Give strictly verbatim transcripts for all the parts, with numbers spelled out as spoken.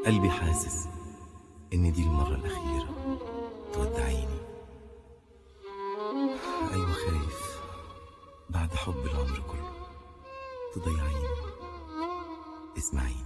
قلبي حاسس إن دي المرة الأخيرة تودعيني. أيوة خايف بعد حب العمر كله تضيعيني. اسمعيني.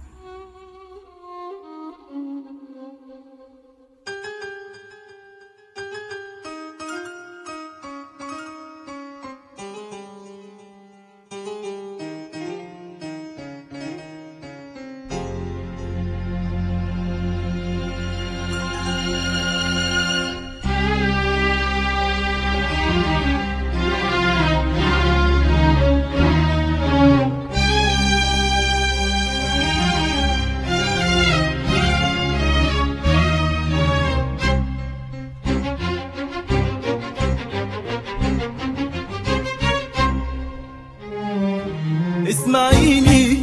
اسمعيني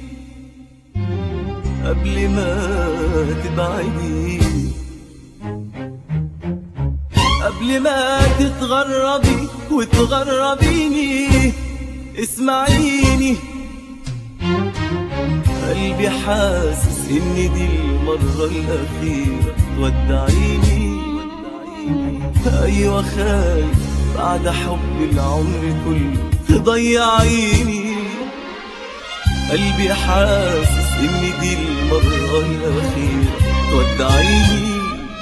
قبل ما تبعدي، قبل ما تتغربي وتغربيني. اسمعيني قلبي حاسس ان دي المرة الأخيرة تودعيني. ايوه خايف بعد حب العمر كله تضيعيني. قلبي حاسس ان دي المرة الأخيرة تودعيني.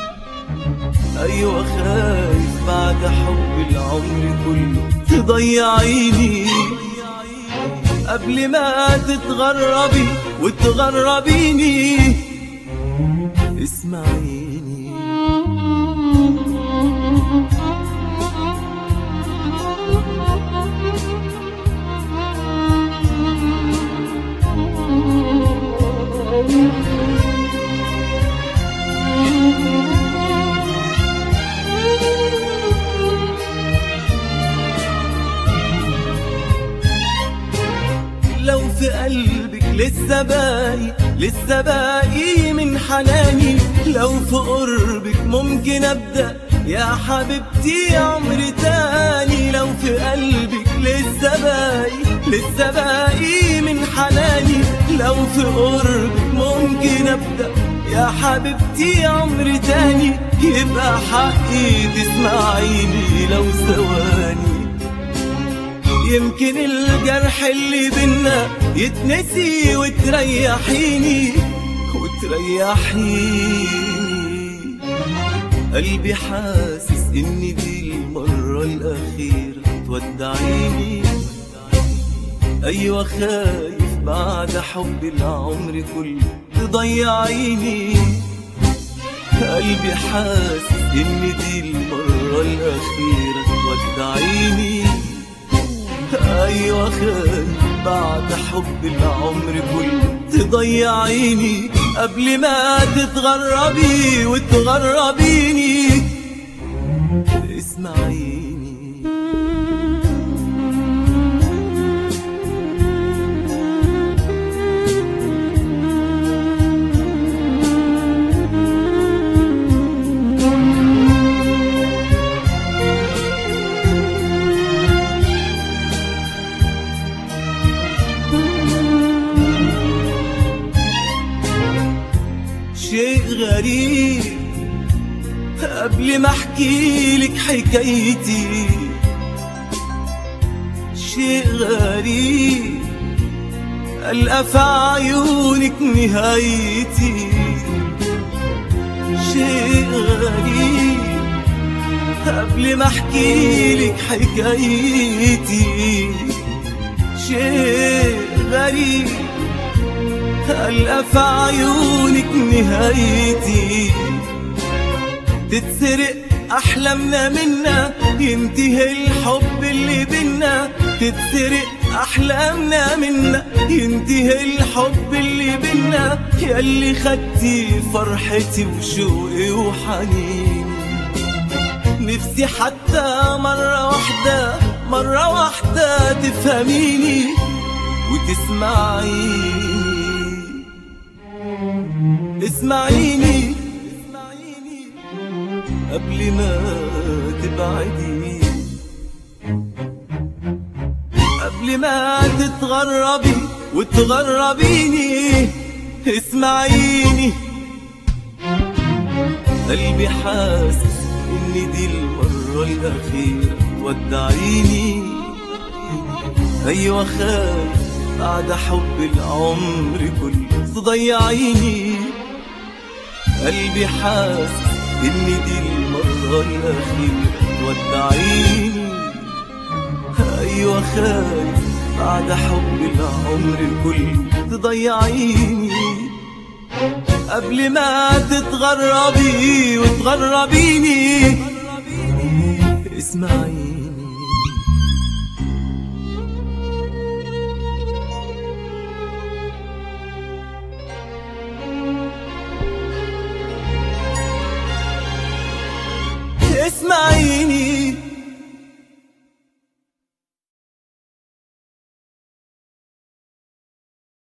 ايوه خايف بعد حب العمر كله تضيعيني. قبل ما تتغربي وتغربيني. اسمعيني لو في قلبك لسه باقي لسه باقي من حناني، لو في قربك ممكن ابدأ يا حبيبتي عمر تاني. لو في قلبك لسه باقي لسه باقي من حناني، لو في قربك ممكن ابدأ يا حبيبتي عمر تاني. يبقى حقي تسمعيني لو ثواني، يمكن الجرح اللي بينا يتنسي وتريحيني وتريحيني. قلبي حاسس ان دي المرة الأخيرة تودعيني. ايوه خايف بعد حب العمر كله تضيعيني. قلبي حاسس ان دي المرة الأخيرة تودعيني. ايوه خايف بعد حب العمر كله تضيعيني. قبل ما تتغربي وتغربيني. اسمعيني شيء غريب قبل ما احكي لك حكايتي. شيء غريب ألقى في عيونك نهايتي. شيء غريب قبل ما احكي لك حكايتي. شيء غريب ألقى في عيونك نهايتي. تتسرق أحلامنا منا ينتهي الحب اللي بينا. تتسرق أحلامنا منا ينتهي الحب اللي بينا. ياللي خدتي فرحتي وشوقي وحنيني. نفسي حتى مرة واحدة مرة واحدة تفهميني وتسمعيني. اسمعيني قبل ما تبعدي، قبل ما تتغربي وتغربيني. اسمعيني قلبي حاسس إن دي المرة الأخيرة تودعيني. أيوة خايف بعد حب العمر كله تضيعيني. قلبي حاسس إن دي المرة الأخيرة تودعيني. أيوة خايف بعد حب العمر كله تضيعيني. قبل ما تتغربي وتغربيني اسمعيني